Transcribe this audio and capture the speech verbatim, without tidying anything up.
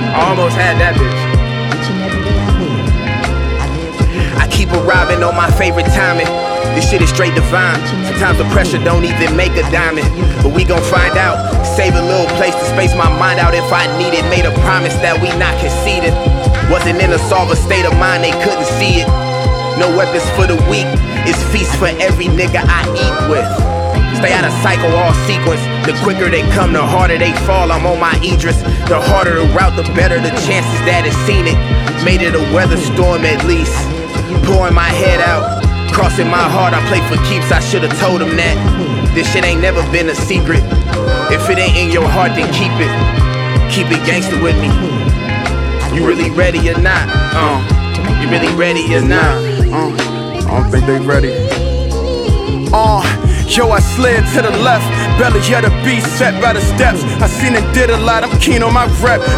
I almost had that bitch. I keep arriving on my favorite timing. This shit is straight divine. Sometimes the pressure don't even make a diamond, but we gon' find out. Save a little place to space my mind out if I need it. Made a promise that we not conceded. Wasn't in a sober state of mind, they couldn't see it. No weapons for the weak, it's feast for every nigga I eat with. Stay out of cycle, all sequence. The quicker they come, the harder they fall. I'm on my Idris. The harder the route, the better the chances that it's seen it. Made it a weather storm at least. Pouring my head out, crossing my heart, I play for keeps. I should've told him that. This shit ain't never been a secret. If it ain't in your heart, then keep it. Keep it gangster with me. You really ready or not? Uh, you really ready or not? Uh, I don't think they ready. Uh, yo, I slid to the left. Belly of the beast, set by the steps. I seen it did a lot, I'm keen on my rep.